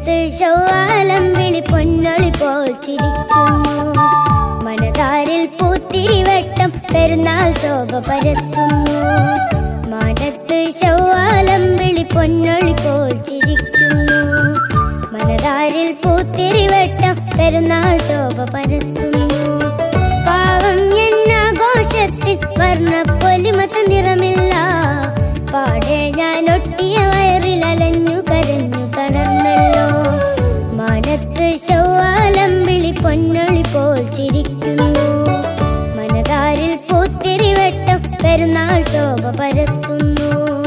മാനത്ത് ശൗവാലം വിളി പൊന്നൊളി പോൽ ചിരിക്കുന്നു. മനതാരിൽ പൂത്തിരിവട്ടം പെരുന്നാൾ ശോഭ പരത്തുന്നു. മാനത്ത് ശൗവാലം വിളി പൊന്നൊളി പോൽ ചിരിക്കുന്നു. മനതാരിൽ പൂത്തിരിവട്ടം പെരുന്നാൾ ശോഭ പരത്തുന്നു. പാവം എന്നാഘോഷത്തിൽ വർണ്ണപ്പൊലിമത്ത നിറമില്ല. പാടെ ഞാൻ ഒട്ടിയ വയറിൽ അലഞ്ഞു കരഞ്ഞു തളർന്നല്ലോ. മാനത്ത് ശൗവാലം വിളി പൊന്നൊളി പോൽ ചിരിക്കുന്നു. മനതാരിൽ പൂത്തിരിവട്ടം പെരുന്നാൾ ശോഭ പരത്തുന്നു.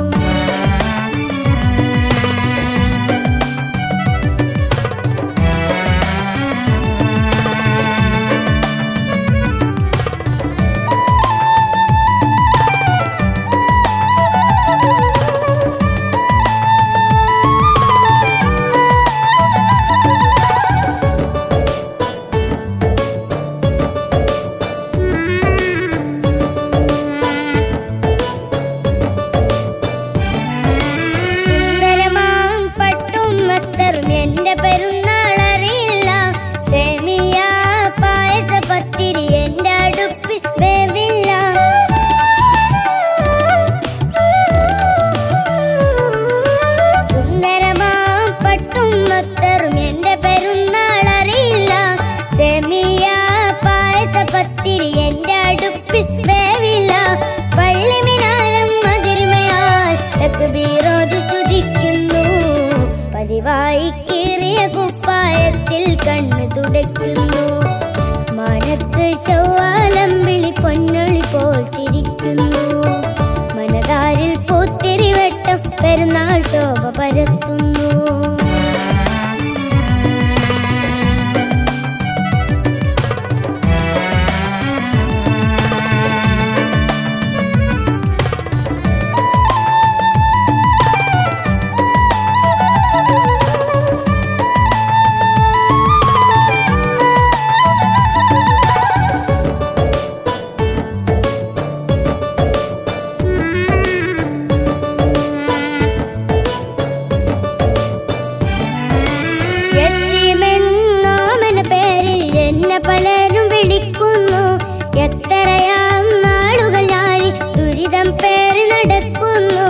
എന്റെ പെരുന്നാളറിയില്ല. സേമിയ പായസ പത്തിരി എന്റെ അടുപ്പിൽ വേവില്ല. സുന്ദരമാം പട്ടും മത്തറും എന്റെ പെരുന്നാളറിയില്ല. സേമിയ പായസ പത്തിരി എന്റെ അടുപ്പിൽ വേവില്ല. പള്ളി മിനാരം മധുരിമയാൽ തക്ബീറോതി സ്തുതിക്കുന്നു. പതിവായി കീറിയ കുപ്പായത്തിൽ കണ്ണു തുടയ്ക്കുന്നു. മാനത്ത് ശൗവാലം വിളി പൊന്നൊളി പോൽ ചിരിക്കുന്നു. മനതാരിൽ പൂത്തിരിവട്ടം പെരുന്നാൾ ശോഭ പരത്തുന്നു. പലരും വിളിക്കുന്നു. എത്രയാം നാളുകൾ ഞാനി ദുരിതം പേറി നടക്കുന്നു.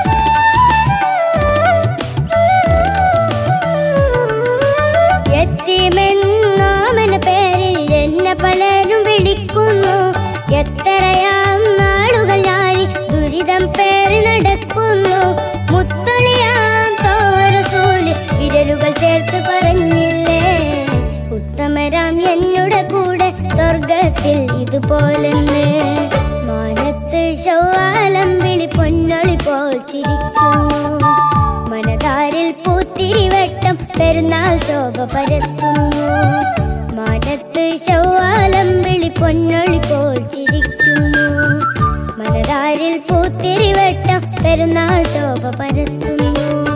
യത്തീമെന്നോമന പേരിൽ എന്നെ പലരും വിളിക്കുന്നു. എത്രയാം നാളുകൾ ഞാനി ദുരിതം പേറി നടക്കുന്നു. മുത്തൊളിയാം തോറസൂല് വിരലുകൾ ചേർത്ത് പറഞ്ഞില്ലേ, ഉത്തമരാം എന്നുടെ കൂടെ സ്വർഗത്തിൽ ഇതുപോലെന്ന്. മാനത്ത് ശൗവാലം വിളി പൊന്നൊളി പോൽ ചിരിക്കുന്നു. മനതാരിൽ പൂത്തിരിവട്ടം പെരുന്നാൾ ശോഭ പരത്തുന്നു. മാനത്ത് ശൗവാലം വിളി പൊന്നൊളി പോൽ ചിരിക്കുന്നു. മനതാരിൽ പൂത്തിരിവട്ടം പെരുന്നാൾ ശോഭ പരത്തുന്നു.